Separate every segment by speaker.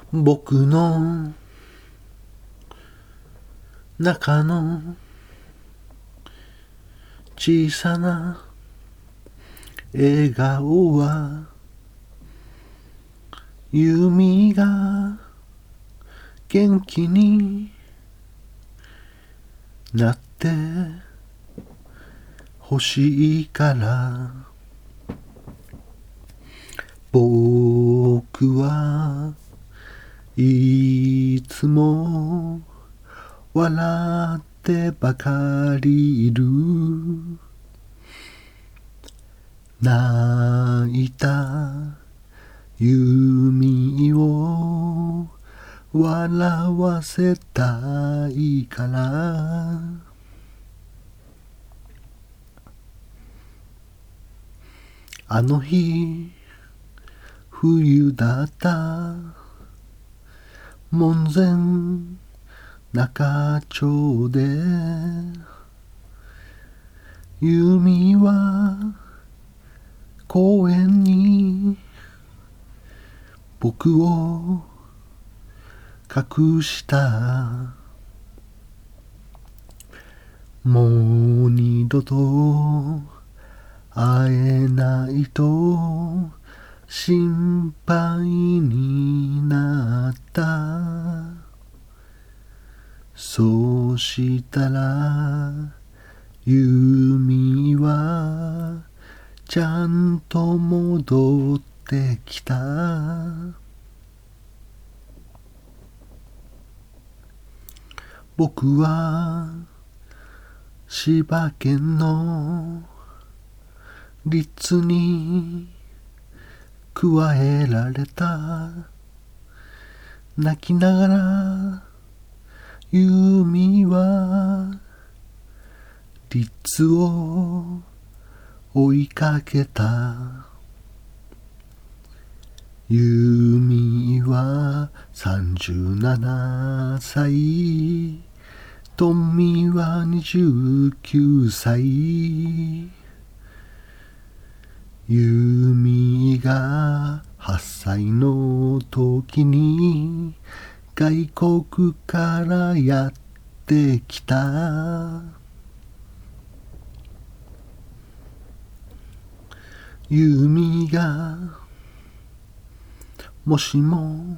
Speaker 1: 僕の中の小さな笑顔はユミが元気になって欲しいから僕はいつも笑ってばかりいる泣いた弓を笑わせたいからあの日冬だった門前仲町で弓は公園に僕を隠したもう二度と会えないと心配になったそうしたら弓はちゃんと戻ってきた僕は千葉県の律に加えられた泣きながら弓は律を追いかけた弓は37歳トミは29歳弓が8歳の時に外国からやってきた弓がもしも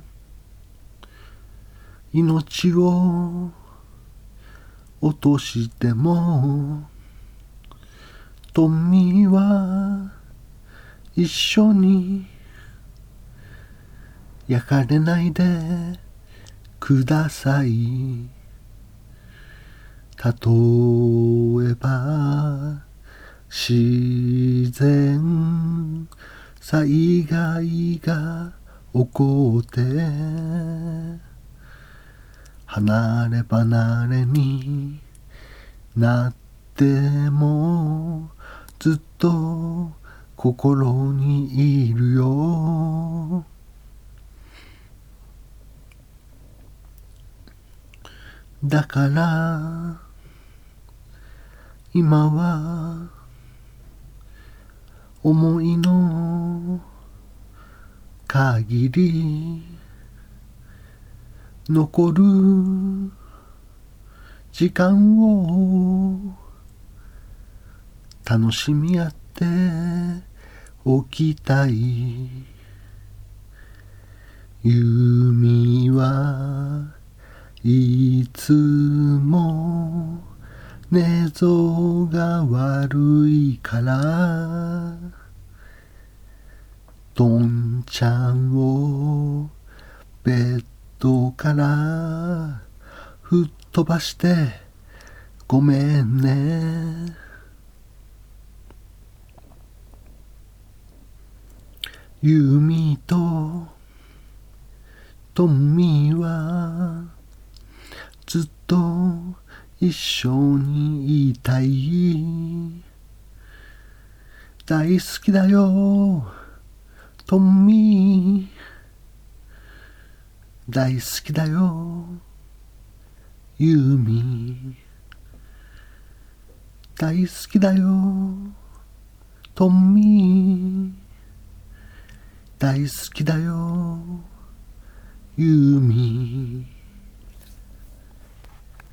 Speaker 1: 命を落としてもトミは一緒に焼かれないでください例えば自然災害が起こって離れ離れになってもずっと心にいるよだから今は思いの限り残る時間を楽しみ合っておきたい弓はいつも寝相が悪いからどんちゃんをベッドから吹っ飛ばしてごめんね弓とトミはずっと一緒にいたい大好きだよトミ大好きだよユーミ大好きだよトミ大好きだよ弓